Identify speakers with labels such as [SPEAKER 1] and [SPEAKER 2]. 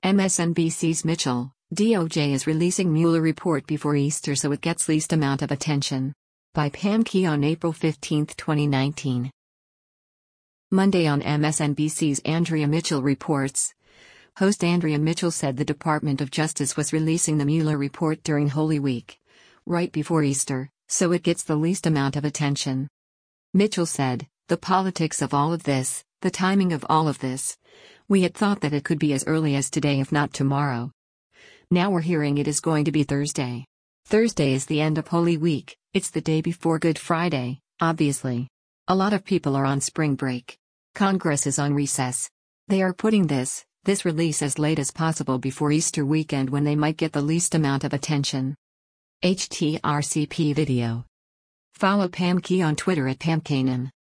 [SPEAKER 1] MSNBC's Mitchell, DOJ is releasing Mueller report before Easter so it gets least amount of attention. By Pam Key on April 15, 2019. Monday on MSNBC's Andrea Mitchell reports. Host Andrea Mitchell said the Department of Justice was releasing the Mueller report during Holy Week, right before Easter, so it gets the least amount of attention. Mitchell said, "The politics of all of this, the timing of all of this. We had thought that it could be as early as today if not tomorrow. Now we're hearing it is going to be Thursday. Thursday is the end of Holy Week, it's the day before Good Friday, obviously. A lot of people are on spring break. Congress is on recess. They are putting this release as late as possible before Easter weekend when they might get the least amount of attention." HTRCP video. Follow Pam Key on Twitter at PamKanan.